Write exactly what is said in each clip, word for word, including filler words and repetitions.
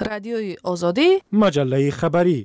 رادیوی آزادی، مجله خبری.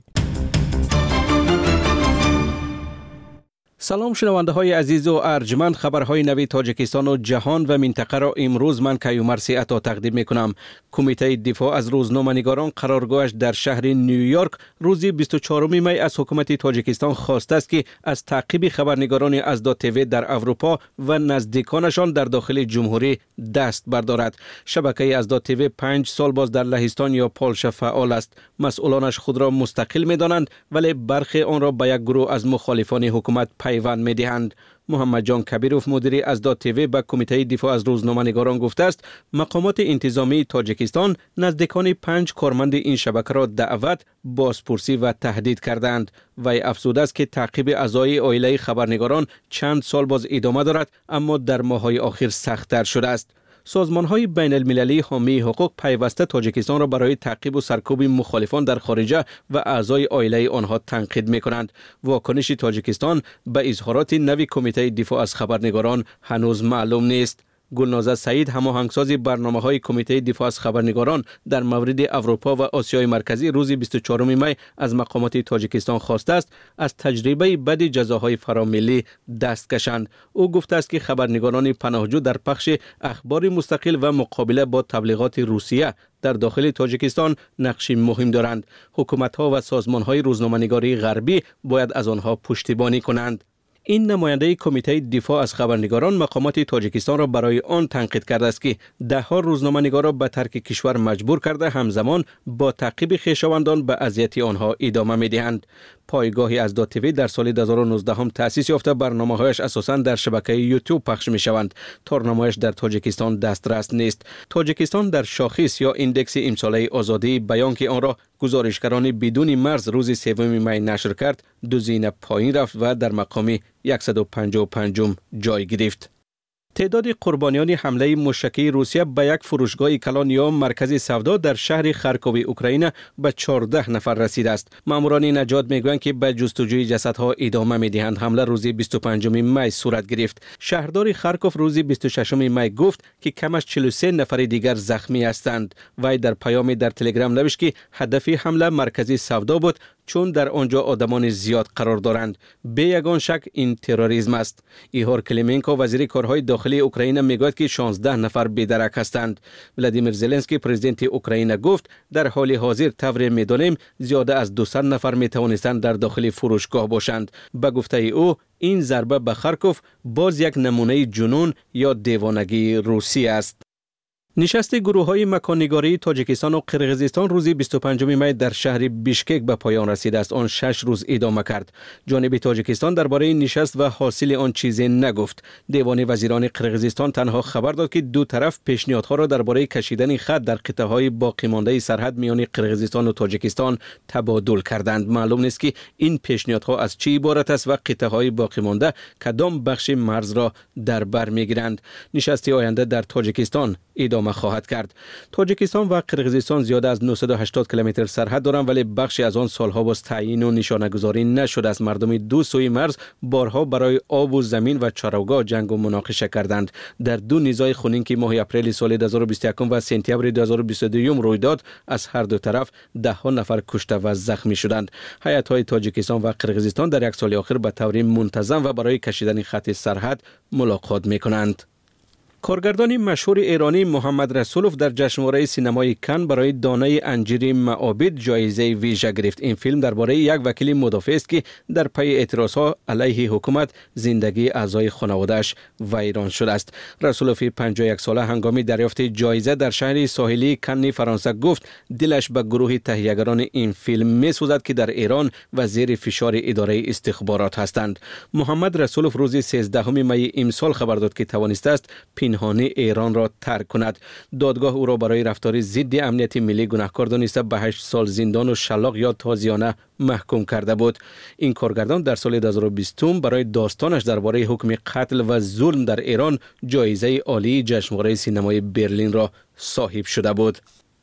سلام شنونده های عزیز و ارجمند، خبرهای نوی تاجیکستان و جهان و منطقه را امروز من کیومرثی عطا تقدیم می کنم. کمیته دفاع از روزنامه‌نگاران قرارگاهش در شهر نیویورک روز بیست و چهارم می از حکومت تاجیکستان خواسته است که از تعقیب خبرنگاران ازدا تیوی در اروپا و نزدیکانشان در داخل جمهوری دست بردارد. شبکه ازدا تیوی پنج سال باز در لهستان یا پولش فعال است. مسئولانش خود را مستقل می دانند، ولی برخی آن را به یک گروه از مخالفان حکومت پیوند می دهند. محمد جان کبیروف مدیر ازدا تیوی به کمیته دفاع از روزنامه‌نگاران گفته است مقامات انتظامی تاجیکستان نزدیکان پنج کارمند این شبکه را دعوت، بازپرسی و تهدید کردند. وی افزوده است که تعقیب اعضای عائله خبرنگاران چند سال باز ادامه دارد، اما در ماه‌های اخیر سخت‌تر شده است. سازمان‌های بین المللی حامی حقوق پیوسته تاجیکستان را برای تعقیب و سرکوب مخالفان در خارجه و اعضای عائله آنها تنقید می‌کنند. واکنش تاجیکستان به اظهارات نوی کمیته دفاع از خبرنگاران هنوز معلوم نیست. گلنازه سعید، هماهنگساز برنامه‌های کمیته دفاع از خبرنگاران در مورد اروپا و آسیای مرکزی، روز بیست و چهارم می از مقامات تاجیکستان خواسته است از تجربه بد جزاهای فراملی دست کشند. او گفته است که خبرنگاران پناهجو در پخش اخبار مستقل و مقابله با تبلیغات روسیه در داخل تاجیکستان نقشی مهم دارند. حکومت‌ها و سازمان‌های روزنامه‌نگاری غربی باید از آنها پشتیبانی کنند. این نماینده کمیته دفاع از خبرنگاران مقامات تاجیکستان را برای آن تنقید کرده است که ده ها روزنامه‌نگار را به ترک کشور مجبور کرده، همزمان با تعقیب خویشاوندان به اذیت آنها ادامه می‌دهند. پایگاه ازدا تیوی در سال دو هزار و نوزده هم تأسیس یافته، برنامه‌هایش اساساً در شبکه یوتیوب پخش می‌شوند. تارنامه‌اش در تاجیکستان دسترس نیست. تاجیکستان در شاخص یا ایندکس امساله آزادی بیان که آن را گزارشگران بدون مرز روز سوم می نشر کرد، دو زینه پایین رفت و در مقام صد و پنجاه و پنج جای گرفت. تعداد قربانیان حمله موشکی روسیه به یک فروشگاه کلان یا مرکز سودا در شهر خارکوف اوکراین به چهارده نفر رسیده است. ماموران نجات میگویند که به جستجوی جسدها ادامه میدهند. حمله روز بیست و پنجم می صورت گرفت. شهردار خارکوف روز بیست و ششم می گفت که کمش چهل و سه نفر دیگر زخمی هستند. وی در پیامی در تلگرام نوشت که هدف حمله مرکز سودا بود، چون در آنجا آدمان زیاد قرار دارند. به یگان شک این تروریسم است. ایهور کلیمنکو وزیر کارهای داخلی اوکراین میگوید که شانزده نفر بی‌درک هستند. ولادیمیر زلنسکی پرزیدنت اوکراین گفت در حال حاضر طور می‌دانیم زیاده از دویست نفر می‌توانستند در داخل فروشگاه باشند. به گفته او این ضربه به خارکوف باز یک نمونه جنون یا دیوانگی روسی است. نشست گروه‌های مکان‌نگاری تاجیکستان و قرقیزستان روز بیست و پنجم می در شهر بیشکک به پایان رسیده است. آن شش روز ادامه کرد. جانب تاجیکستان درباره نشست و حاصل آن چیزی نگفت. دیوان وزیران قرقیزستان تنها خبر داد که دو طرف پیشنهادها را درباره کشیدن خط در قطعه‌های باقی مانده سرحد میان قرقیزستان و تاجیکستان تبادل کردند. معلوم نیست که این پیشنهادها از چه عبارت است و قطعه‌های باقی مانده کدام بخش مرز را در بر می‌گیرند. نشست آینده در تاجیکستان ادامه خواهد کرد. تاجیکستان و قرقیزستان زیاده از نهصد و هشتاد کیلومتر سرحد دارند، ولی بخشی از آن سالها باز تعیین و نشانه‌گذاری نشده است. مردم دو سوی مرز بارها برای آب و زمین و چراگاه جنگ و مناقشه کردند. در دو نزاع خونین که ماه اپریل سال دو هزار و بیست و یک و سپتامبر دو هزار و بیست و دو روی داد، از هر دو طرف ده ها نفر کشته و زخمی شدند. هیئت‌های تاجیکستان و قرقیزستان در یک سال اخیر به طور منتظم و برای کشیدن خط سرحد ملاقات می‌کنند. کارگردان مشهور ایرانی محمد رسولوف در جشنواره سینمای کن برای دانه انجیر معابد جایزه ویژه گرفت. این فیلم درباره یک وکیل مدافع است که در پی اعتراضها علیه حکومت زندگی اعضای خانواده‌اش ویران شده است. رسولوف پنجاه و یک ساله هنگام دریافت جایزه در شهر ساحلی کن فرانسه گفت دلش به گروه تهیه‌گران این فیلم می‌سوزد که در ایران و زیر فشار اداره استخبارات هستند. محمد رسولوف روز سیزدهم می امسال خبر داد که توانسته است پنهانی ایران را ترک کند. دادگاه او را برای رفتار ضد امنیت ملی گناهکار دانسته به هشت سال زندان و شلاق یا تازیانه محکوم کرده بود. این کارگردان در سال دو هزار و بیست برای داستانش درباره حکم قتل و ظلم در ایران جایزه عالی جشنواره سینمای برلین را صاحب شده بود.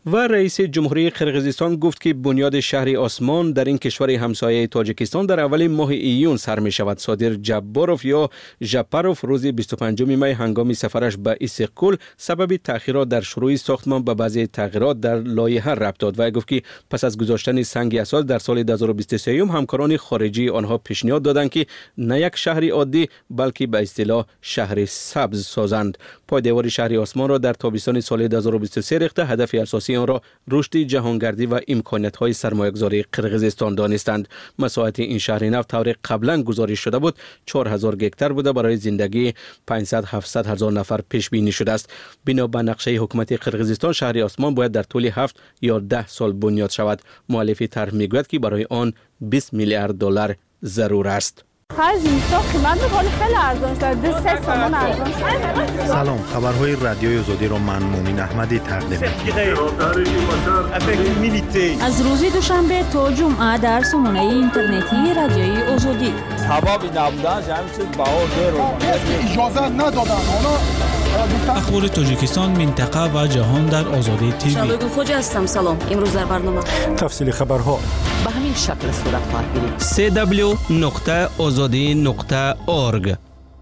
و رئیس جمهوری قرقیزستان گفت که بنیاد شهر آسمان در این کشور همسایه تاجیکستان در اول ماه ایون سر می شود. صادر جباروف یا ژپاروف روز بیست و پنجم می هنگام سفرش به استقلال سبب تأخیرات در شروع ساختمان به بعضی تغییرات در لایحه ربط داد و گفت که پس از گذاشتن سنگ اساس در سال دو هزار و بیست و سه همکاران خارجی آنها پیشنهاد دادند که نه یک شهر عادی بلکه به اصطلاح شهر سبز سازند. پایدیوار شهر آسمان را در تابستان سال دو هزار و بیست و سه ریخته هدف اساسی آن را رشد جهانگردی و امکانات‌های سرمایه‌گذاری قرقیزستان دانستند. مساحت این شهر نو طور قبلا گزارش شده بود چهار هزار گکتر بوده، برای زندگی پانصد هفتصد هزار نفر پیش بینی شده است. بنا به نقشه حکومت قرقیزستان شهر آسمان باید در طول هفت یا ده سال بنیاد شود. مؤلف طرح میگوید که برای آن بیست میلیارد دلار ضرور است. سلام، خبرهای رادیوی آزادی را من مومن احمدی تقدیم می‌کنم. از روز دوشنبه تا جمعه در سامانه اینترنتی رادیوی آزادی. حبابی نبودن جمع چیز باور دارم. اجازه ندادن. اخبار تاجیکستان، منطقه و جهان در آزادی تیوی. شبگون خوجا هستم. سلام. امروز در برنامه تفصیل خبرها به همین شکل صورت خواهد گرفت. سی دبلیو نقطه آزادی نقطه اورگ.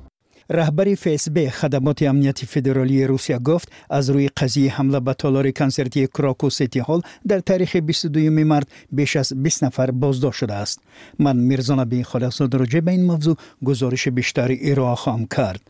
رهبر فسب خدمات امنیتی فدرالی روسیه گفت از روی قضیه حمله به تالار کنسرتی کراکو سیتی هال در تاریخ بیست و دوم مارس بیش از بیست نفر بازداشت شده است. من میرزا نبی خالص‌زاده راجع به این موضوع گزارش بیشتری ارائه خواهم کرد.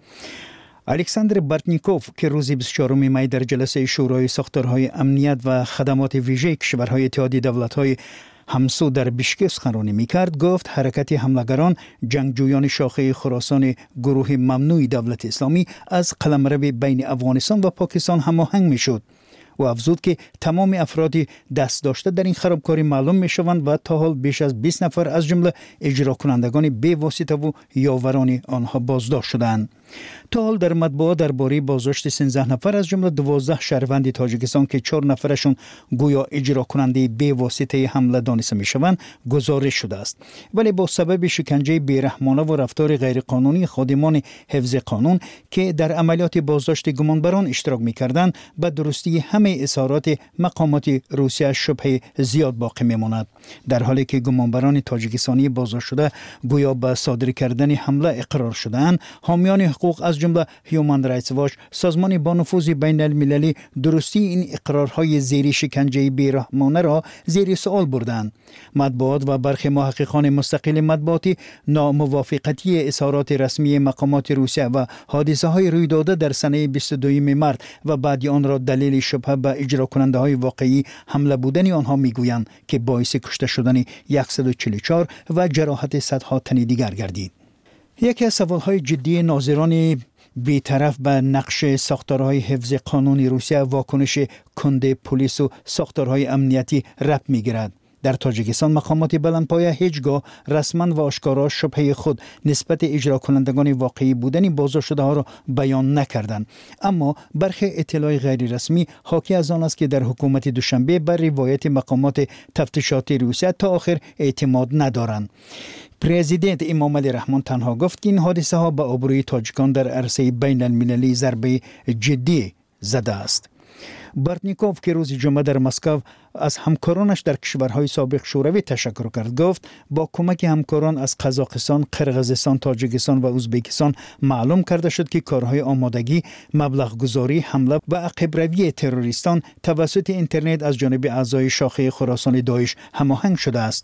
الکساندر بارتنیکوف که روز بیست و چهارم می در جلسه شورای ساختارهای امنیت و خدمات ویژه کشورهای اتحادیه دولت‌های همسو در بیشکک سخنرانی می‌کرد، گفت حرکت حملگران جنگجویان شاخه خراسان گروه ممنوع دولت اسلامی از قلمرو بین افغانستان و پاکستان هماهنگ می‌شد و افزود که تمام افراد دست داشته در این خرابکاری معلوم می‌شوند و تا حال بیش از بیست نفر از جمله اجرا کنندگان به واسطه و یاوران آنها بازداشت شدند. تا حال در مطبوعات درباره بازداشت سیزده نفر از جمله دوازده شهروند تاجیکستان که چهار نفرشون گویا اجرا کننده به واسطه حمله دانسته میشوند گزارش شده است، ولی با سبب شکنجه بیرحمانه و رفتار غیرقانونی خادمان حفظ قانون که در عملیات بازداشت گمانبران اشتراک میکردند به درستی همه اظهارات مقامات روسیه شبهه زیاد باقی میماند، در حالی که گمانبران تاجیکستانی بازداشت شده گویا به صادر کردن حمله اقرار شده‌اند. حامیان حقوق از جمله هیومن رایتس واچ، سازمان با نفوذ بین المللی، درستی این اقرارهای زیر شکنجه بیرحمانه را زیر سوال بردند. مطبوعات و برخی محققان مستقل مطبوعاتی ناموافقتی اظهارات رسمی مقامات روسیه و حادثه های روی داده در سنه بیست و دوم مارس و بعد آن را دلیل شبهه به اجرا کننده های واقعی حمله بودن آنها میگویند که باعث کشته شدن صد و چهل و چهار و جراحت صدها تن دیگر گردید. یکی از سوالهای جدی ناظران بی‌طرف به نقش ساختارهای حفظ قانون روسیه واکنش کند پلیس و ساختارهای امنیتی ربط می‌گیرد. در تاجیکستان مقامات بلندپایه هیچگاه رسما و آشکارا شبهه خود نسبت اجرا کنندگان واقعی بودن بازداشت شده ها را بیان نکردند، اما برخی اطلاع غیر رسمی حاکی از آن است که در حکومت دوشنبه بر روایت مقامات تفتیشاتی روسیه تا آخر اعتماد ندارند. پرزیدنت امام علی رحمان تنها گفت که این حادثه ها به آبروی تاجیکان در عرصه بین المللی ضربه جدی زده است. بارتنیکوف که روز جمعه در مسکو از همکارانش در کشورهای سابق شوروی تشکر کرد، گفت با کمک همکاران از قزاقستان، قرقیزستان، تاجیکستان و ازبکستان معلوم کرده شد که کارهای آمادگی، مبلغ گذاری، حمله و عقب روی تروریستان توسط اینترنت از جانب اعضای شاخه خراسان داعش هماهنگ شده است.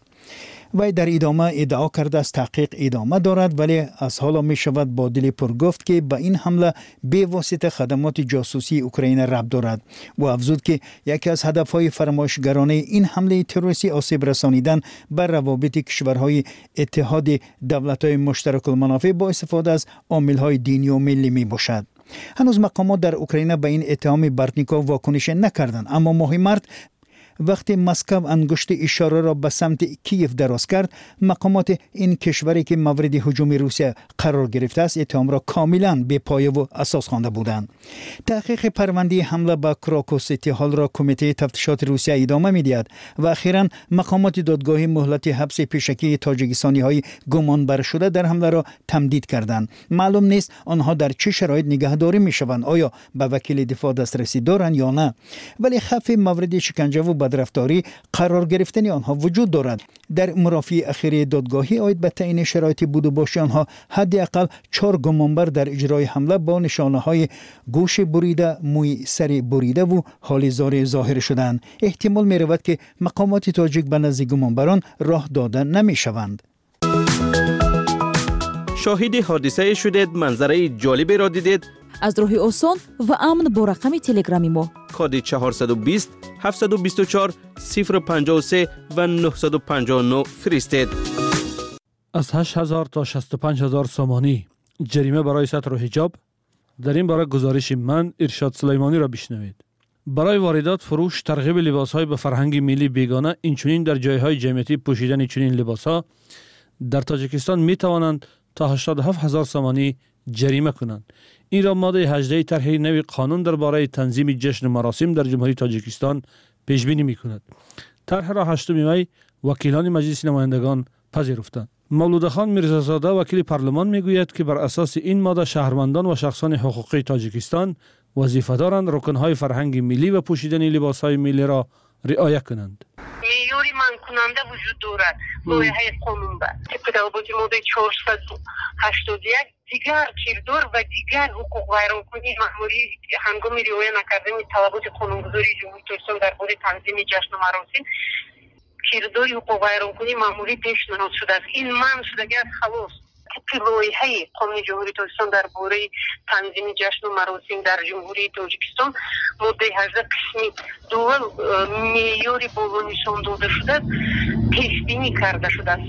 و در ادامه ادعا کرده است تحقیق ادامه دارد، ولی از حالا می شود با دل پر گفت که به این حمله به واسطه خدمات جاسوسی اوکراین ربط دارد و افزود که یکی از هدفهای فرمایشگرانه این حمله تروریستی آسیب رسانیدن بر روابط کشورهای اتحاد دولت‌های مشترک المنافع با استفاده از عامل‌های دینی و ملی می باشد. هنوز مقامات در اوکراین به این اتهام بارتنیکوف واکنش نکردند، اما ماه مارس وقتی مسکو انگشت اشاره را به سمت کیف دراز کرد، مقامات این کشوری که مورد هجوم روسیه قرار گرفته است اتهام را کاملا بی‌پایه و اساس خوانده بودند. تحقیق پرونده حمله به کراکو سیتی هال را کمیته تفتیشات روسیه ادامه می‌دهد و اخیراً مقامات دادگاهی مهلت حبس پیشکی تاجیکستانی های گمان بر شده در حمله را تمدید کردند. معلوم نیست آنها در چه شرایط نگهداری می‌شوند، آیا به وکیل دفاع دسترسی دارند یا نه، ولی خف مورد شکنجه و بدرفتاری قرار گرفتن آنها وجود دارد. در مرافعه اخیری دادگاهی آید به تعیین شرایط بود و باش آنها حداقل چهار گمانبر در اجرای حمله با نشانه‌های گوش بریده، موی سر بریده و حال زار ظاهر شدند. احتمال می‌رود که مقامات تاجیک به نزد گمانبران راه داده نمی‌شوند. شاهد حادثه شدید، منظره جالبی را دیدید؟ از راه آسان و امن با رقم تلگرامی ما کد چهارصد و بیست هفتصد و بیست و چهار صفر پنجاه و سه و نهصد و پنجاه و نه فرستید. از هشت هزار تا شصت و پنج هزار سامانی جریمه برای ستر و حجاب. در این باره گزارش من ارشاد سلیمانی را بشنوید. برای واردات، فروش، ترغیب لباس‌های به فرهنگ ملی بیگانه، اینچنین در جایهای جمعیتی پوشیدن چنین لباس‌ها در تاجیکستان می توانند تا هشتاد و هفت هزار سامانی جریمه کنند. این را ماده هجده طرح نوی قانون درباره تنظیم جشن مراسم در جمهوری تاجیکستان پیش بینی می‌کند. طرح را هشتم می وکیلان مجلس نمایندگان پذیرفتند. مولود خان میرزازاده وکیل پارلمان میگوید که بر اساس این ماده شهروندان و شخصان حقوقی تاجیکستان وظیفه دارند رکن‌های فرهنگ ملی و پوشیدن لباس‌های ملی را رعایت کنند. معیاری منع کننده وجود دارد لایحه قانون با طبق ضوابط ماده چهارصد و هشتاد و یک دیگر کیردار و دیگر حقوق ویرانکنی مأموری هنگام رعایت نکردن طلبات قانونگذاری جمهوری تاجیکستان درباره تنظیم جشن و مراسم کیرداری حقوق ویرانکنی مأموری پیشنهاد شده است. این منع شدگی از خلاص طبق لایحه قانون جمهوری تاجیکستان درباره تنظیم جشن و مراسم در جمهوری تاجیکستان ماده هجده قسمی دول معیاری بالا نشان داده شده پیش بینی کرده شده است.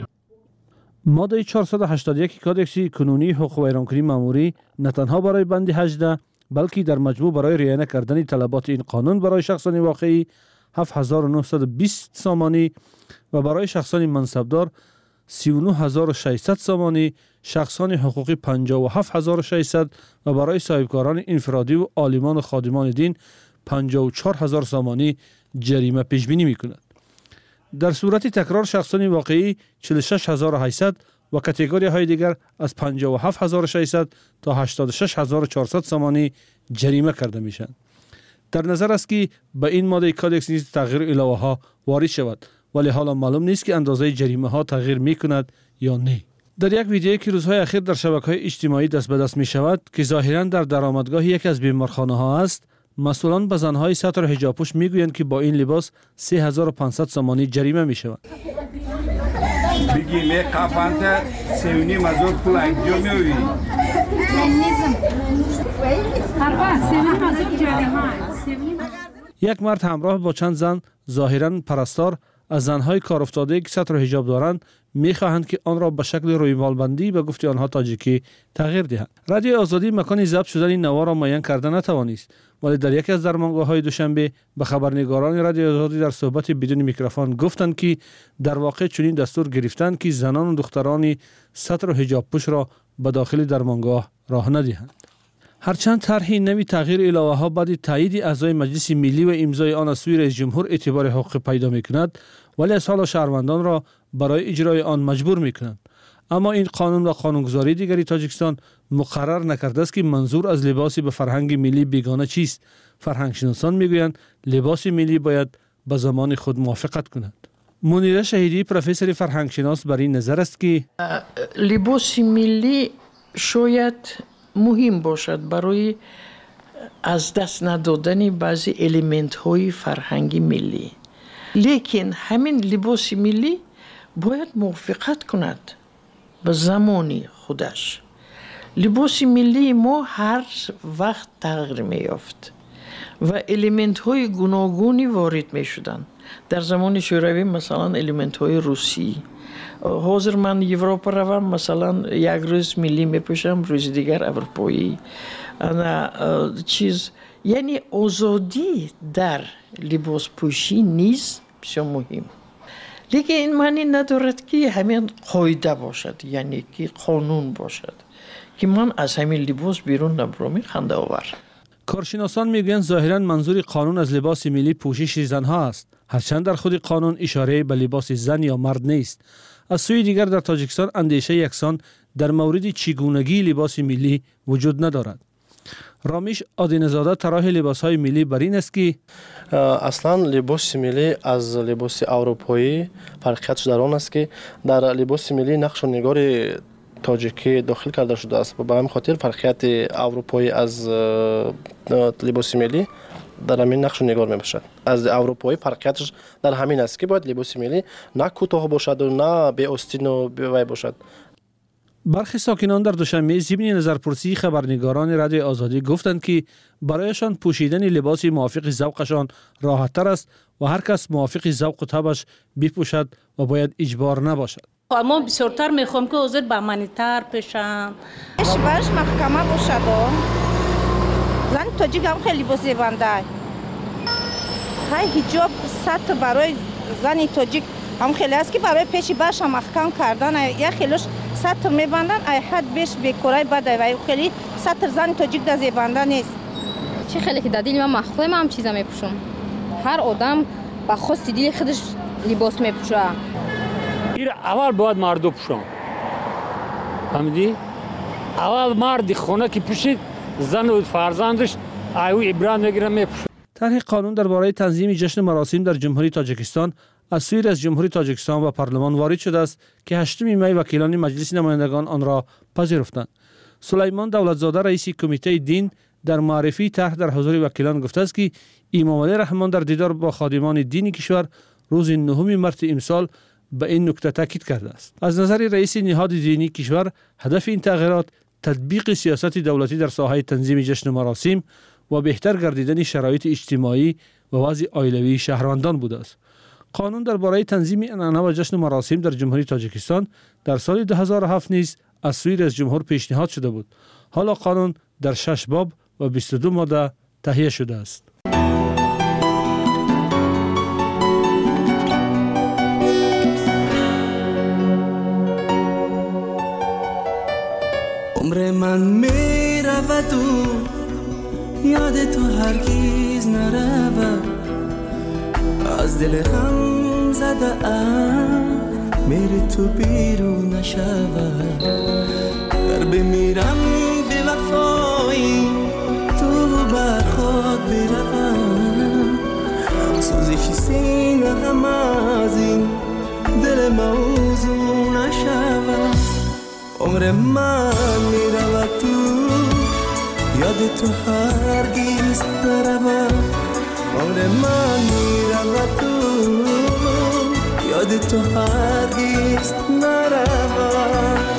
ماده چهارصد و هشتاد و یک کدکس کنونی حقوق ویرانکنی مأموری نه تنها برای بند هجده بلکه در مجموع برای رعایت کردن طلبات این قانون برای شخصان واقعی هفت هزار و نهصد و بیست سامانی و برای شخصان منصبدار سی و نه هزار و ششصد سامانی، شخصان حقوقی پنجاه و هفت هزار و ششصد و برای صاحبکاران انفرادی و عالمان و خادمان دین پنجاه و چهار هزار سامانی جریمه پیش بینی می‌کند. در صورت تکرار شخصان واقعی چهل و شش هزار و هشتصد و کاتگوری های دیگر از پنجاه و هفت هزار و ششصد تا هشتاد و شش هزار و چهارصد سامانی جریمه کرده میشن. در نظر است که به این ماده کادکس نیز تغییر علاوه ها وارد شود، ولی حالا معلوم نیست که اندازه جریمه ها تغییر می کند یا نه. در یک ویدیویی که روزهای اخیر در شبکه‌های اجتماعی دست به دست می شود که ظاهراً در درآمدگاه یکی از بیمارخانه ها است، مسئولان به زنهای ستر و حجاب پوش می گویند که با این لباس سه هزار و پانصد سامانی جریمه می شود. بگی می قفانت سیونی مزور پول انجام میوی. یک مرد همراه با چند زن ظاهراً پرستار از زنهای کار افتاده که ستر و حجاب دارند می‌خواهند که آن را به شکل رویمالبندی به گفته آنها تاجیکی تغییر دهند. رادیو آزادی مکان ضبط شدن این نوا را معین کرده نتوانست، ولی در یکی از درمانگاه‌های دوشنبه به خبرنگاران رادیو آزادی در صحبت بدون میکروفون گفتند که در واقع چنین دستور گرفتند که زنان و دختران ستر و حجاب پوش را به داخل درمانگاه راه ندهند. هرچند طرح نوی تغییر علاوه ها بعد تایید اعضای مجلس ملی و امضای آن از سوی رئیس جمهور اعتبار حقوقی پیدا می‌کند، ولی از حال شهروندان را برای اجرای آن مجبور می‌کنند. اما این قانون و قانونگذاری دیگری تاجیکستان مقرر نکرده است که منظور از لباسی به فرهنگ ملی بیگانه چیست. فرهنگ شناسان می‌گویند لباس ملی باید به زمان خود موافقت کند. منیره شهیدی پروفسور فرهنگ شناس بر این نظر است که لباس ملی شاید مهم باشد برای از دست ندادن بعضی الیمنت های فرهنگی ملی، لیکن همین لباس ملی باید موافقت کند به زمانی خودش. لباس ملی ما هر وقت تغییر می یافت و الیمنت های گوناگونی وارد می شدن. در زمان شوروی مثلا الیمنت های روسی، حاضر من یوروپا روم مثلا یک روز ملی میپوشم، روز دیگر اروپایی. انا چیز یعنی آزادی در لباس پوشی نیز بسیار مهم. لیکن این معنی ندارد که همین قاعده باشد، یعنی که قانون باشد که من از همین لباس بیرون نبرم. خنده آور. کارشناسان میگویند ظاهرا منظور قانون از لباس ملی پوشش زنها است، هرچند در خود قانون اشاره به لباس زن یا مرد نیست. از سوی دیگر در تاجیکستان اندیشه یکسان در مورد چگونگی لباس ملی وجود ندارد. رامیش آدینزاده طراح لباس‌های ملی بر این است که اصلا لباس ملی از لباس اروپایی فرقیتش در آن است که در لباس ملی نقش و نگار تاجیکی داخل کرده شده است و به همین خاطر فرقیت اروپایی از لباس ملی در همین نقش و نگار میباشد. از اروپایی فرقیتش در همین است که باید لباس ملی نه کوتاه باشد و نه بی آستین و بی وی باشد. برخی ساکنان در دوشنبه ضمن نظرپرسی خبرنگاران رادیوی آزادی گفتند که برایشان پوشیدن لباس موافق ذوقشان راحت تر است و هر کس موافق ذوق و طبعش بپوشد و باید اجبار نباشد. اما بسیارتر میخوام که حاضر به منیتر پیشم اشبارش محکمه باشد. زن تاجیک هم خیلی لباس زیبنده. های حجاب سطح برای زن تاجیک هم خیلی است که برای پیشی برش هم محکم کردن یا خیلیش سطر میبندن ای حد بیش بیکورای بده و خیلی سطر زن تاجیک در زیبنده نیست. چه خیلی که دادیل من مخفه من هم چیزا میپوشم. هر آدم با خواست دیل خودش لباس میپوشه. این اول باید مردو پوشم. فهمیدی؟ اول مرد خونه که پوشید زن و فرزندش ایو عبرت میگیره میپوشه. طرح قانون درباره تنظیم جشن مراسم در جمهوری تاجیکستان از سوی رئیس جمهوری تاجیکستان و پارلمان وارد شده است که هشتم می وکیلان مجلس نمایندگان آن را پذیرفتند. سلیمان دولتزاده رئیس کمیته دین در معرفی طرح در حضور وکیلان گفته است که امام علی رحمان در دیدار با خادمان دینی کشور روز نهم مارس امسال به این نکته تاکید کرده است. از نظر رئیس نهاد دینی کشور هدف این تغییرات تطبیق سیاست دولتی در ساحه تنظیم جشن مراسم و بهتر گردیدن شرایط اجتماعی و وضع عائلوی شهروندان بوده است. قانون درباره تنظیم عنعنه و جشن مراسم در جمهوری تاجیکستان در سال دو هزار و هفت نیز از سوی رئیس جمهور پیشنهاد شده بود. حالا قانون در شش باب و بیست و دو ماده تهیه شده است. عمر من می رود و یاد تو هرگز نرود، از دل غم زده ام میری تو بیرون نشود. در بمیرم به وفایی تو بر خود بروم، سوزش سینه غم از این دل موضوع نشود. عمر من میرود تو یاد تو هرگز نرود. عمر من میرود تو یاد تو هرگز نرود.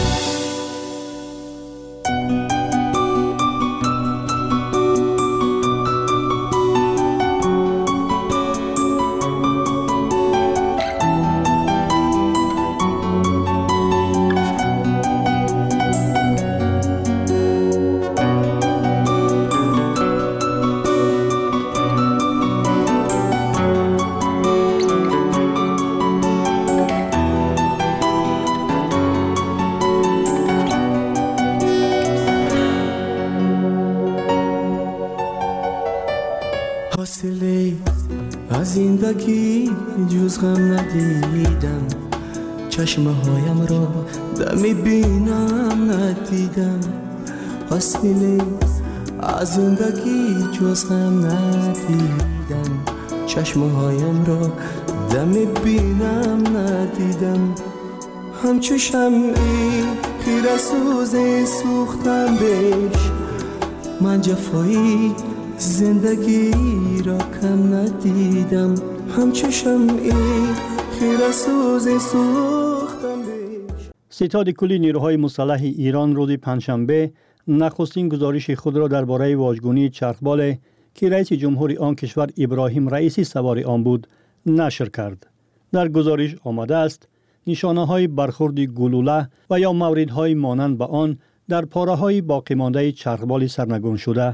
از زندگی جز غم ندیدم، چشمه هایم را دمی بینم ندیدم. حاصله از زندگی جز غم ندیدم، چشمه هایم را دمی بینم ندیدم. همچو شمعی خیره سوز سوختم بش، من جفایی زندگی را کم ندیدم. همچو شمعی خیره سوز سوختم بش. ستاد کلی نیروهای مسلح ایران روز پنجشنبه نخستین گزارش خود را درباره واژگونی چرخبال که رئیس جمهور آن کشور ابراهیم رئیسی سوار آن بود نشر کرد. در گزارش آمده است نشانه‌های برخورد گلوله و یا موردهای مانند به آن در پاره‌های باقی مانده چرخبال سرنگون شده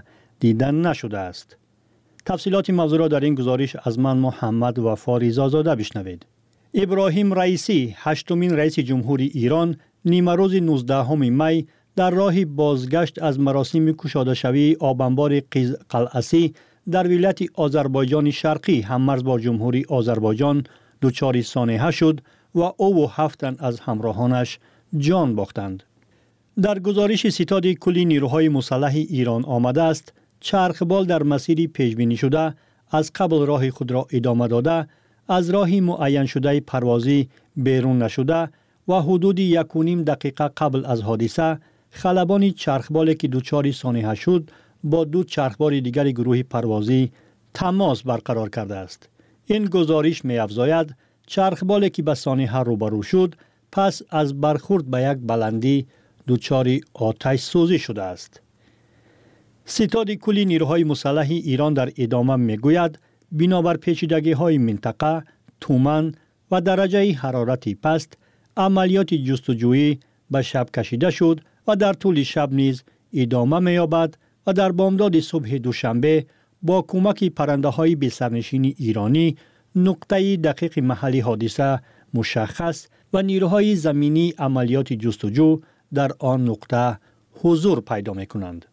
دیده نشده است. تفصیلات موضوع را در این گزارش از من محمد وفا رضازاده بشنوید. ابراهیم رئیسی، هشتمین رئیس جمهوری ایران، نیمه روز نوزدهم می در راه بازگشت از مراسم کشاده شوی آبانبار قلعه‌ای در ولایت آذربایجان شرقی هممرز با جمهوری آذربایجان دچار سانحه شد و او و هفت تن از همراهانش جان باختند. در گزارش ستاد کلی نیروهای مسلح ایران آمده است چرخبال در مسیری پیشبینی شده از قبل راه خود را ادامه داده از راه معین شده پروازی بیرون نشده و حدود یک و نیم دقیقه قبل از حادثه خلبان چرخبالی که دچار سانحه شد با دو چرخبال دیگر گروه پروازی تماس برقرار کرده است. این گزارش می افزاید چرخبالی که به سانحه روبرو شد پس از برخورد به یک بلندی دچار آتش سوزی شده است. ستاد کلی نیروهای مسلح ایران در ادامه می گوید بنابر پیچیدگی های منطقه، تومن و درجه حرارتی پست عملیات جستجویی به شب کشیده شد و در طول شب نیز ادامه می یابد و در بامداد صبح دوشنبه با کمک پرنده های بی سرنشین ایرانی نقطه دقیق محلی حادثه مشخص و نیروهای زمینی عملیات جستجو در آن نقطه حضور پیدا می کنند.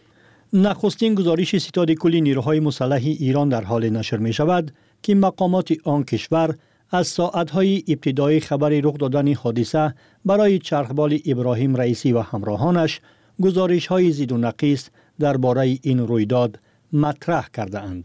نخستین گزارش ستاد کلی نیروهای مسلح ایران در حال نشر می شود که مقامات آن کشور از ساعتهای ابتدایی خبر رخ دادن حادثه برای چرخبال ابراهیم رئیسی و همراهانش گزارش های زید و نقیص درباره این رویداد مطرح کرده اند.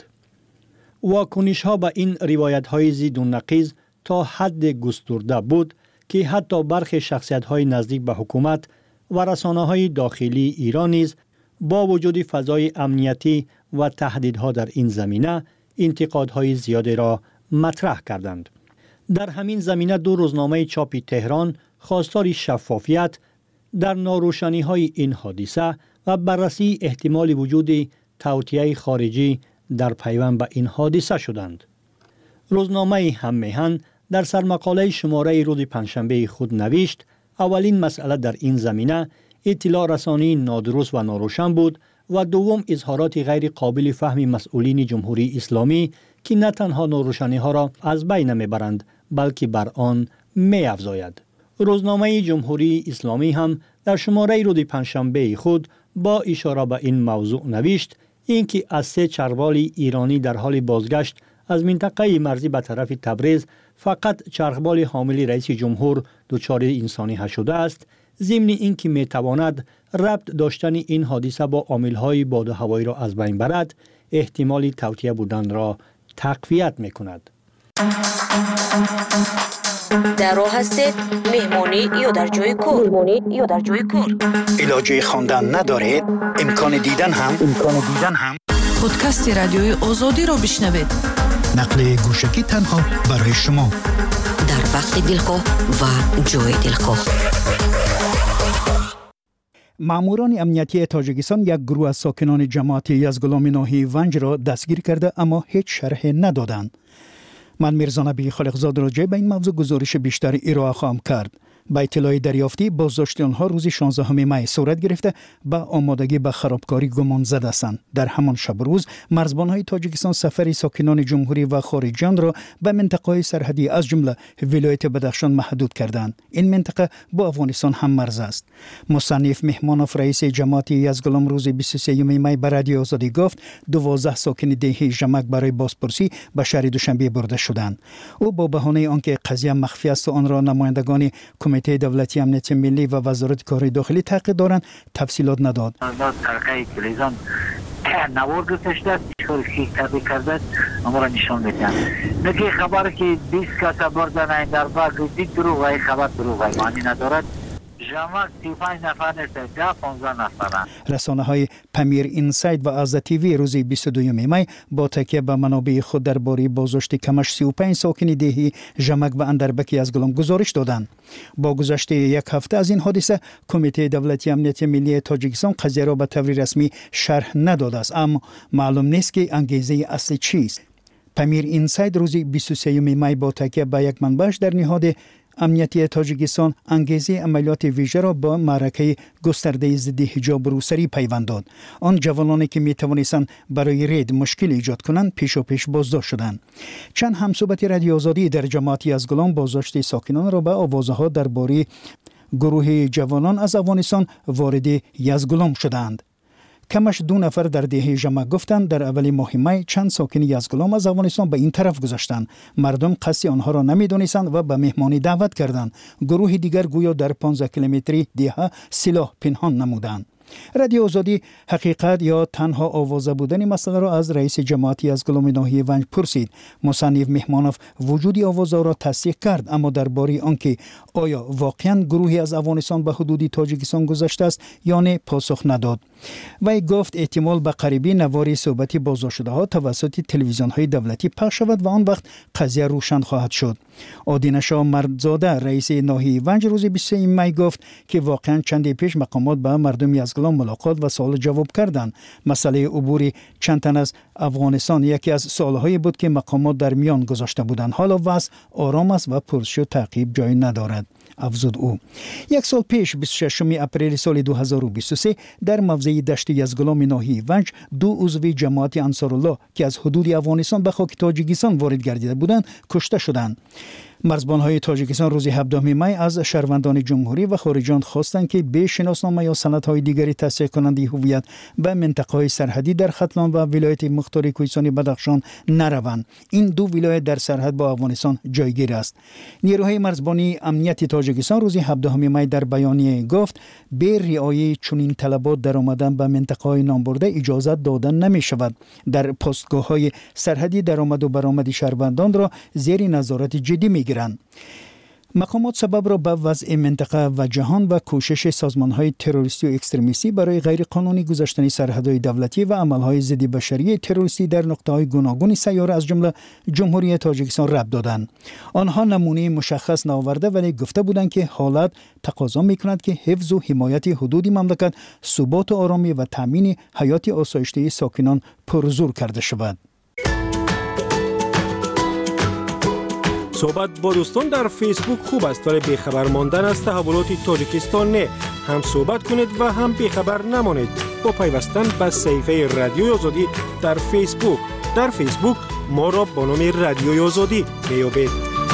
واکنش ها به این روایت های زید و نقیص تا حد گسترده بود که حتی برخی شخصیت های نزدیک به حکومت و رسانه های داخلی ایران نیز با وجود فضای امنیتی و تهدیدها در این زمینه انتقادهای زیادی را مطرح کردند. در همین زمینه دو روزنامه چاپی تهران خواستار شفافیت در ناروشنی‌های این حادثه و بررسی احتمال وجود توطئه خارجی در پیوند به این حادثه شدند. روزنامه هم‌میهن در سرمقاله شماره روز پنجشنبه خود نوشت اولین مسئله در این زمینه اطلاع رسانی نادرست و ناروشن بود و دوم اظهارات غیر قابل فهم مسئولین جمهوری اسلامی که نه تنها ناروشنی ها را از بین نمیبرند بلکه بر آن می افزاید. روزنامه جمهوری اسلامی هم در شماره روز پنجشنبه خود با اشاره به این موضوع نوشت اینکه از سه چرخبال ایرانی در حال بازگشت از منطقه مرزی به طرف تبریز فقط چرخبال حامل رئیس جمهور دچار انسانی شده است، ضمن اینکه می تواند ربط داشتن این حادثه با عامل‌های باد و هوایی را از بین برد، احتمال توطئه بودن را تقویت می کند. در راه هستید مهمانی یا در جای کار مهمانی یا در جای کار علاجه خواندن ندارید امکان دیدن هم امکان دیدن هم پادکست رادیوی آزادی را بشنوید. نقل گوشکی تنها برای شما در وقت دلخواه و جای دلخواه. ماموران امنیتی تاجیکستان یک گروه از ساکنان جماعت یزگلام ناحیه ونج را دستگیر کرده اما هیچ شرح ندادند. من میرزا نبی خالقزاد راجع به این موضوع گزارش بیشتر ارائه خواهم کرد. با اطلاع دریافتی بازداشت آنها روز شانزدهم می صورت گرفته به آمادگی به خرابکاری گمان زده است. در همان شب روز مرزبان‌های تاجیکستان سفر ساکنان جمهوری و خارجیان را به منطقه‌های سرحدی از جمله ولایت بدخشان محدود کردند. این منطقه با افغانستان هم مرز است. مصنف مهمانوف رئیس جماعت یزگلام روز بیست و سوم می به رادیو آزادی گفت دوازده ساکن دهه ژمک برای بازپرسی به شهر دوشنبه برده شدند. او با بهانه آنکه قضیه مخفی است و آن را نمایندگان کمیته دولتی امنیت ملی و وزارت کار داخلی تحقیق دارند تفصیلات نداد. ترقی تلویزیون نوار گذاشته شده شورشی تبی کرده اما را نشان میدن نگه خبر که بیست کس بردن این در باگ دید دروغ های خبر دروغ های معنی ندارد. جمع سی و پنج نفر نیست ده پانزده نفرن. رسانه های پمیر اینساید و از تیوی روز بیست و دوم می با تکیه به منابع خود درباره بازداشت کمش سی و پنج ساکن دهی ژمک و اندربک یزگلام گزارش دادند. با گذشت یک هفته از این حادثه کمیته دولتی امنیت ملی تاجیکستان قضیه را به طور رسمی شرح نداده است اما معلوم نیست که انگیزه اصلی چیست. پمیر اینساید روز بیست و سوم می با تکیه به یک منبعش در نهاد امنیتی تاجیکستان انگیزه عملیات ویژه را با معرکه گسترده ضد حجاب روسری پیوند داد. آن جوانانی که می توانستند برای رید مشکل ایجاد کنند پیش و پیش بازداشت شدند. چند همصحبت رادیو آزادی در جماعت یزگلان بازداشت ساکنان را به آوازها درباره گروه جوانان از افغانستان وارد یزگلان شدند. کمش دو نفر در دهه جمع گفتند در اول ماه می چند ساکن یزگلام از افغانستان به این طرف گذاشتند. مردم قصد آنها را نمی‌دانستند و به مهمانی دعوت کردند. گروه دیگر گویا در پانزده کیلومتری دیه سلاح پنهان نمودند. رادیو آزادی حقیقت یا تنها آوازه بودن مسئله را از رئیس جماعتی از گلام ناحیه ونج پرسید. مصنف مهمانوف وجودی آوازه را تصدیق کرد، اما درباره آنکه آیا واقعا گروهی از افغانستان به حدود تاجیکستان گذشته است یا نه پاسخ نداد. وی گفت احتمال به قریبی نواری صحبتی بازداشت شده ها توسط تلویزیون های دولتی پخش شود و آن وقت قضیه روشن خواهد شد. آدینشا مردزاده رئیس ناحیه ونج روز بیست و سه می گفت که واقعا چندی پیش مقامات با مردم یزگلان ملاقات و سوال جواب کردند. مسئله عبور چند تن از افغانستان یکی از سوالهایی بود که مقامات در میان گذاشته بودند. حالا وضع آرام است و پرسش و تعقیب جای ندارد، افزود او. یک سال پیش بیست و ششم اپریل سال دو هزار و بیست و سه در موضع دشت یزگلام ناحیه ونج دو عضو جماعت انصارالله که از حدود افغانستان به خاک تاجیکستان وارد گردیده بودند کشته شدند. مرزبان‌های تاجیکستان روز هفدهم می از شهروندان جمهوری و خارجیان خواستند که به شناسنامه یا سندهای دیگری تصدیق کننده هویت به منطقه‌های سرحدی در ختلان و ولایت مختار کوهستانی بدخشان نروند. این دو ولایت در سرحد با افغانستان جایگیر است. نیروهای مرزبانی امنیت تاجیکستان روز هفدهم می در بیانیه گفت به رعایت چنین طلبات در آمدن به منطقه‌های نامبرده اجازه دادن نمی‌شود. در پستگاه‌های سرحدی درآمد و برآمد شهروندان را زیر نظارت جدی می‌گیرند. مقامات سبب را به وضع منطقه و جهان و کوشش سازمان‌های تروریستی و اکستریمیستی برای غیرقانونی گذشتن سرحدهای دولتی و عمل‌های ضد بشری تروریستی در نقطه‌های گوناگون سیاره از جمله جمهوری تاجیکستان ربط دادند. آنها نمونه مشخص نآورده ولی گفته بودند که حالت تقاضا می‌کند که حفظ و حمایت حدود مملکت ثبات و آرامی و تامین حیات آسایشته ساکنان پرزور کرده شود. صحبت با دوستان در فیسبوک خوب است ولی بیخبر ماندن از تحولات تاجیکستان نه. هم صحبت کنید و هم بیخبر نمانید با پیوستن به صفحه رادیوی آزادی در فیسبوک. در فیسبوک ما را با نام رادیوی آزادی میابید.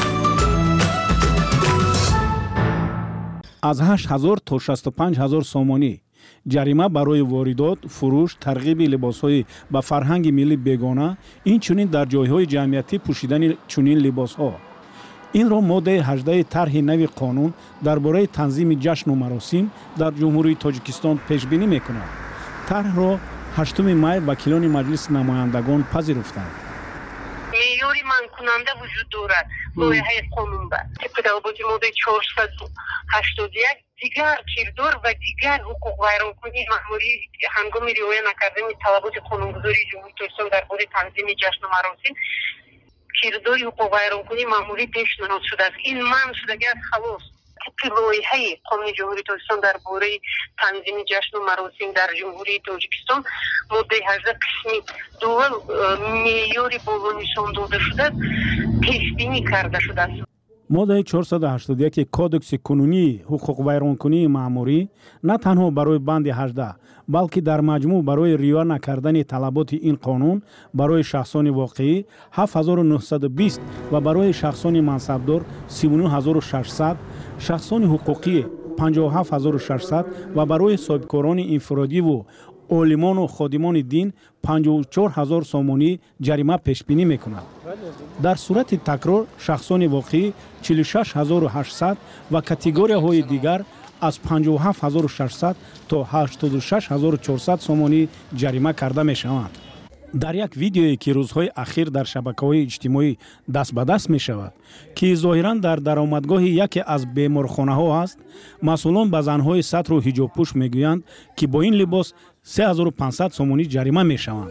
از هشت هزار تا شصت و پنج هزار سومانی جریمه برای واردات، فروش، ترغیب لباس‌های با فرهنگ ملی بیگانه، این چنین در جای‌های جمعیتی پوشیدن چنین لباس‌ها. این را ماده هجده طرح نو قانون درباره تنظیم جشن و مراسم در جمهوری تاجیکستان پیش بینی می‌کند. طرح را هشتم می وکیلان مجلس نمایندگان پذیرفتند. معیاری منع کننده وجود دارد لایحه قانون با طبق توابط ماده چهارصد و هشتاد و یک دیگر کردار و دیگر حقوق ویرانکنی مأموری هنگام رعایت نکردن توابط قانونگذاری جمهوری تاجیکستان درباره تنظیم جشن و مراسم کردار حقوق ویرانکنی مأموری پیشنهاد شده است. این منع شدگی از خلاص طبق لایحه قانون جمهوری تاجیکستان درباره تنظیم جشن و مراسم در جمهوری تاجیکستان ماده هجده قسمی دول معیاری بالا نشان داده شده پیش بینی کرده شده است. ماده چهارصد و هشتاد و یک کودکس کنونی حقوق ویرانکنی مأموری نه تنها برای بند هجده بلکه در مجموع برای رعایت نکردن طلبات این قانون برای شخصان واقعی هفت هزار و نهصد و بیست و برای شخصان منصبدار سی و نه هزار و ششصد، شخصان حقوقی پنجاه و هفت هزار و ششصد و برای صاحبکاران انفرادی و عالمان و خادمان دین پنجاه و چهار هزار سومانی جریمه پیش بینی میکند. در صورت تکرار شخصان واقعی چهل و شش هزار و هشتصد و کاتگوری های دیگر از پنجاه و هفت هزار و ششصد تا هشتاد و شش هزار و چهارصد سومانی جریمه کرده می شوند. در یک ویدیویی که روزهای اخیر در شبکه‌های اجتماعی دست به دست می شود که ظاهراً در درآمدگاه یکی از بیمارخانه ها است، مسئولان به زنهای سطر و حجاب پوش می گویند که با این لباس سه هزار و پانصد سومانی جریمه می شوند.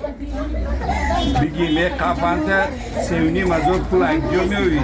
بگی می قفانت سیونی مزور پول انجام میوی.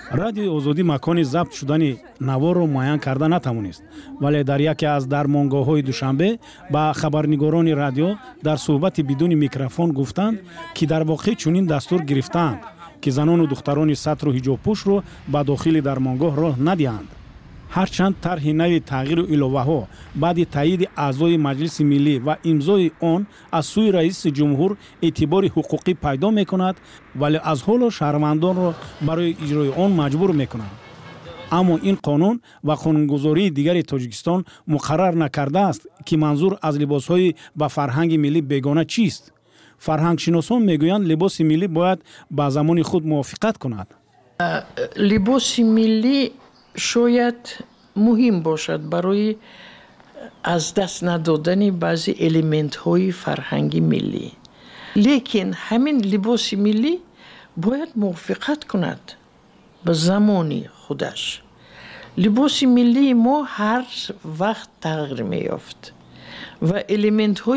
радиои озодӣ макони забт шудани наворро муайян карда натавонист, вале дар яке аз дармонгоҳҳои душанбе ба хабарнигорони радио дар суҳбати бидуни микрофон гуфтанд, ки дар воқеъ чунин дастур гирифтаанд, ки занону духтарони сатру ҳиҷобпӯшро ба дохили дармонгоҳ роҳ надиҳанд. ҳарчанд тарҳи нави тағйиру иловаҳо баъди таъиди аъзои маҷлиси миллӣ ва имзои он аз сӯи раиси ҷумҳур эътибори ҳуқуқӣ пайдо мекунад, вале аз ҳоло шаҳрвандонро барои иҷрои он маҷбур мекунад. аммо ин қонун ва қонунгузории дигари Тоҷикистон муқаррар накардааст, ки манзур аз либосҳои ба фарҳанги миллӣ бегона чист. фарҳангшиносон мегӯянд либоси миллӣ бояд ба замони худ мувофиқат кунад. либоси миллӣ шояд муҳим бошад барои аз даст надодани баъзе элементҳои фарҳанги миллӣ, лекин ҳамин либоси миллӣ бояд мувофиқат кунад ба замони худаш. либоси миллии мо ҳар вақт тағйир меёфт ва элементҳои